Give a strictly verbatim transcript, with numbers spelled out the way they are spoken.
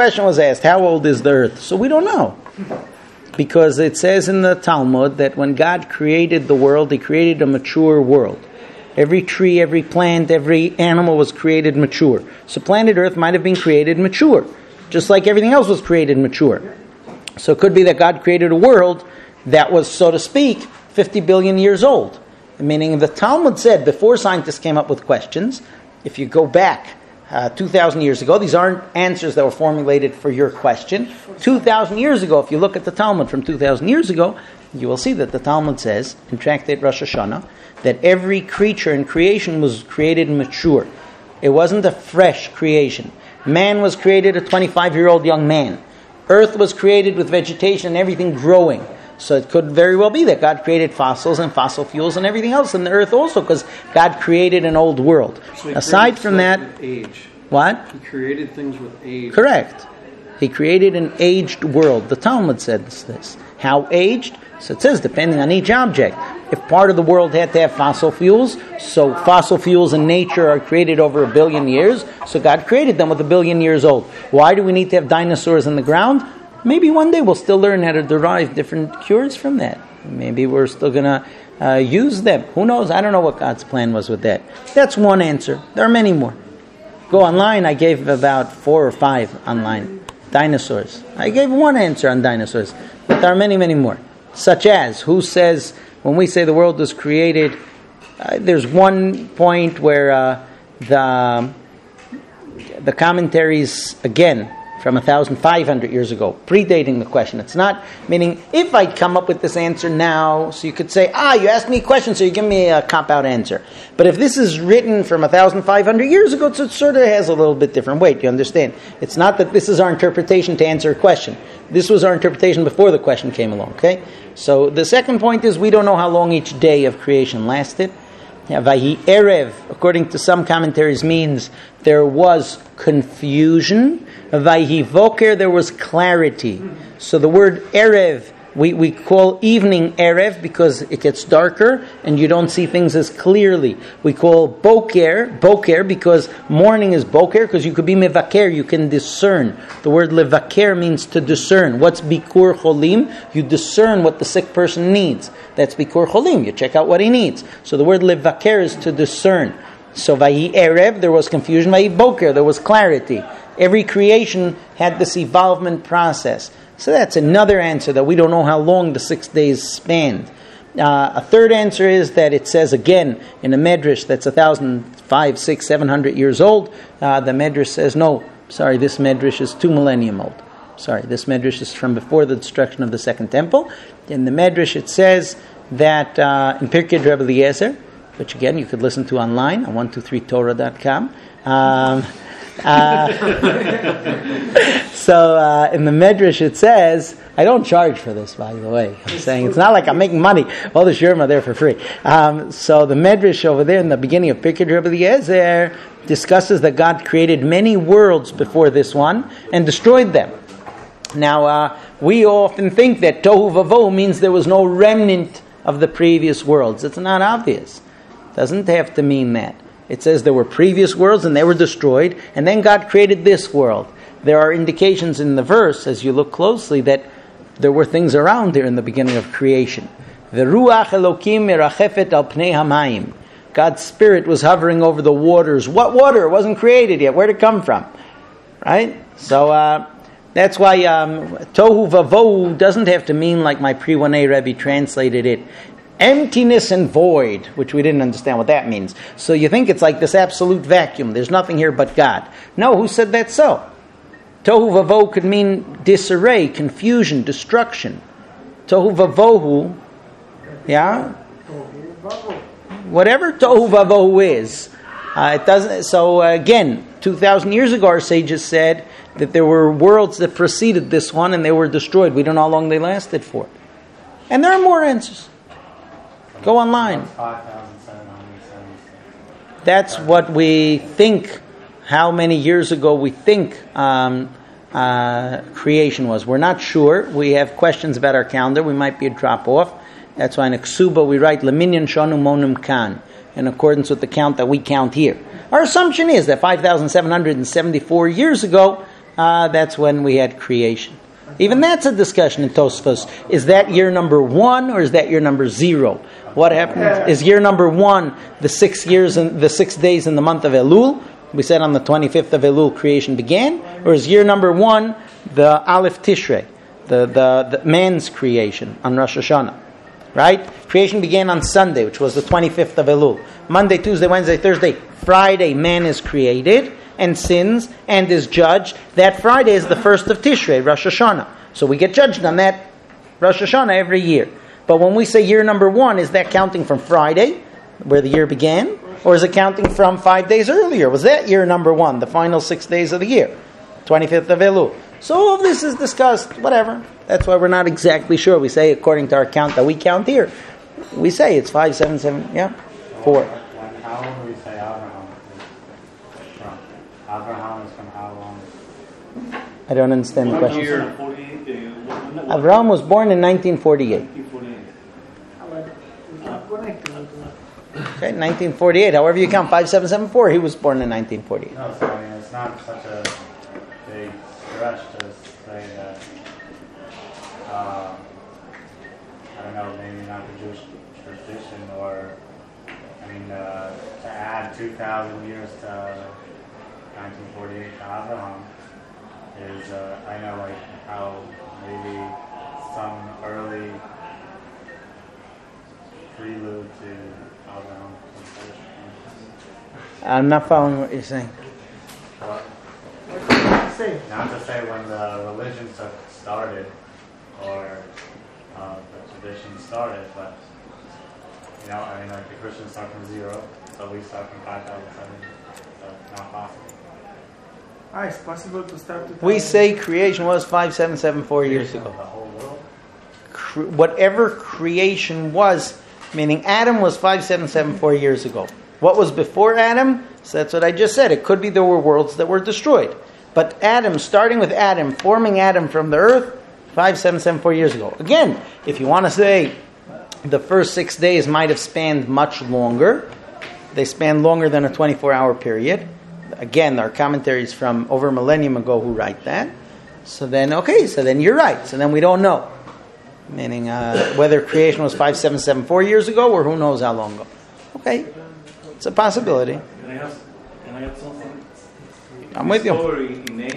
question was asked, how old is the earth? So we don't know. Because it says in the Talmud that when God created the world, He created a mature world. Every tree, every plant, every animal was created mature. So planet Earth might have been created mature, just like everything else was created mature. So it could be that God created a world that was, so to speak, fifty billion years old. Meaning the Talmud said, before scientists came up with questions, if you go back uh, two thousand years ago, these aren't answers that were formulated for your question. two thousand years ago, if you look at the Talmud from two thousand years ago, you will see that the Talmud says, in Tractate Rosh Hashanah, that every creature in creation was created mature. It wasn't a fresh creation. Man was created a twenty-five-year-old young man. Earth was created with vegetation and everything growing. So it could very well be that God created fossils and fossil fuels and everything else in the earth also, because God created an old world. So Aside from that, with age. What? He created things with age. Correct. He created an aged world. The Talmud says this. How aged? So it says depending on each object. If part of the world had to have fossil fuels, so fossil fuels in nature are created over a billion years, so God created them with a billion years old. Why do we need to have dinosaurs in the ground? Maybe one day we'll still learn how to derive different cures from that. Maybe we're still going to uh, use them. Who knows? I don't know what God's plan was with that. That's one answer. There are many more. Go online. I gave about four or five online. Dinosaurs. I gave one answer on dinosaurs. But there are many, many more. Such as, who says, when we say the world was created, uh, there's one point where uh, the, the commentaries, again, from one thousand five hundred years ago, predating the question. It's not, meaning, if I come up with this answer now, so you could say, ah, you asked me a question, so you give me a cop-out answer. But if this is written from one thousand five hundred years ago, so it sort of has a little bit different weight, you understand? It's not that this is our interpretation to answer a question. This was our interpretation before the question came along, okay? So the second point is, we don't know how long each day of creation lasted. Vahi Erev, according to some commentaries, means there was confusion. Vahi Voker, there was clarity. So the word Erev, we, we call evening Erev because it gets darker and you don't see things as clearly. We call Boker, Boker because morning is Boker because you could be Mevaker, you can discern. The word Levaker means to discern. What's Bikur Cholim? You discern what the sick person needs. That's Bikur Cholim. You check out what he needs. So the word Levaker is to discern. So Vahi Erev, there was confusion. Vahi Boker, there was clarity. Every creation had this evolvement process. So that's another answer, that we don't know how long the six days spanned. Uh, a third answer is that it says again in a medrash that's a thousand five, six, seven hundred years old. Uh, the medrash says, no, sorry, this medrash is two millennium old. Sorry, this medrash is from before the destruction of the second temple. In the medrash it says that uh, in Pirkei Rebbe Eliezer, which again you could listen to online on one two three torah dot com. Um, Uh, so uh, in the Medrash it says, I don't charge for this, by the way. I'm saying it's not like I'm making money. All the shiurim are there for free. Um, so the Medrash over there in the beginning of Pirkei Rebbe Eliezer discusses that God created many worlds before this one and destroyed them. Now uh, we often think that Tohu Vavohu means there was no remnant of the previous worlds. It's not obvious. It doesn't have to mean that. It says there were previous worlds and they were destroyed, and then God created this world. There are indications in the verse, as you look closely, that there were things around there in the beginning of creation. V'ruach Elokim merachefet al pnei hamayim. God's Spirit was hovering over the waters. What water? It wasn't created yet. Where'd it come from? Right? So uh, that's why um, Tohu Vavohu doesn't have to mean like my Pri one A Rebbe translated it. Emptiness and void, which we didn't understand what that means. So you think it's like this absolute vacuum. There's nothing here but God. No, who said that so? Tohu Vavohu could mean disarray, confusion, destruction. Tohu Vavohu, yeah? Whatever Tohu Vavohu is, uh, it doesn't. So uh, again, two thousand years ago our sages said that there were worlds that preceded this one and they were destroyed. We don't know how long they lasted for. And there are more answers. Go online. That's what we think, how many years ago we think um, uh, creation was. We're not sure. We have questions about our calendar. We might be a drop-off. That's why in Ksuba we write Leminyan Shonu Monum Kan, in accordance with the count that we count here. Our assumption is that five thousand seven hundred seventy-four years ago, Uh, that's when we had creation. Even that's a discussion in Tosfos. Is that year number one or is that year number zero? What happened? Is year number one the six years and the six days in the month of Elul? We said on the twenty-fifth of Elul creation began, or is year number one the Aleph Tishrei, the, the, the man's creation on Rosh Hashanah? Right? Creation began on Sunday, which was the twenty-fifth of Elul. Monday, Tuesday, Wednesday, Thursday, Friday, man is created and sins and is judged. That Friday is the first of Tishrei, Rosh Hashanah. So we get judged on that Rosh Hashanah every year. But when we say year number one, is that counting from Friday, where the year began? Or is it counting from five days earlier? Was that year number one, the final six days of the year? twenty-fifth of Elul. So all of this is discussed, whatever. That's why we're not exactly sure. We say, according to our count that we count here, we say it's five, seven, seven, yeah, four. When, how long do we say Abraham is from? Abraham is from how long? I don't understand the question. Year. Abraham was born in nineteen forty-eight. Okay, nineteen forty-eight. However you count, five seven seven four. He was born in nineteen forty-eight. No, so I mean, it's not such a big stretch to say that, um, I don't know, maybe not the Jewish tradition, or, I mean, uh, to add two thousand years to nineteen forty-eight to Abraham is, uh, I know, like, how maybe some early prelude to Abraham. I'm not following what you're saying. Well, not to say when the religion started or uh, the tradition started, but you know, I mean, like the Christians start from zero, so we start from five thousand seven. So it's not possible. Ah, it's possible to start. To We say creation was five seven seven four years Creation ago. of the whole world. Cre- whatever creation was, meaning Adam was five seven seven four years ago. What was before Adam? So that's what I just said. It could be there were worlds that were destroyed. But Adam, starting with Adam, forming Adam from the earth, five seven seven four years ago. Again, if you want to say the first six days might have spanned much longer, they span longer than a twenty-four hour period. Again, there are commentaries from over a millennium ago who write that. So then, okay, so then you're right. So then we don't know. Meaning uh, whether creation was five seven seven four years ago or who knows how long ago. Okay, it's a possibility. Can I have, can I have something? I'm with you. Story in